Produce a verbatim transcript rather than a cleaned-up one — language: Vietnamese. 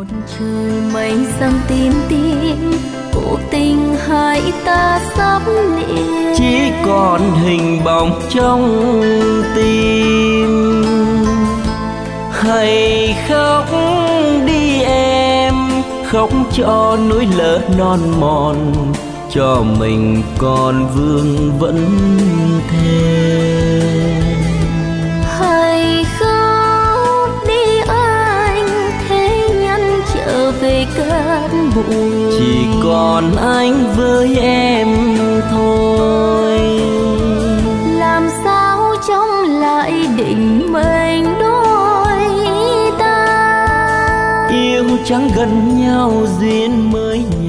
Trời mây răng tím tím, cuộc tình hai ta sắp liền. Chỉ còn hình bóng trong tim. Hãy khóc đi em, khóc cho núi lỡ non mòn, cho mình còn vương vẫn thề. Hãy khóc đi anh, thế nhân trở về cát bụi. Chỉ còn anh với em thôi. Làm sao trông lại định mệnh đôi ta. Yêu chẳng gần nhau duyên mới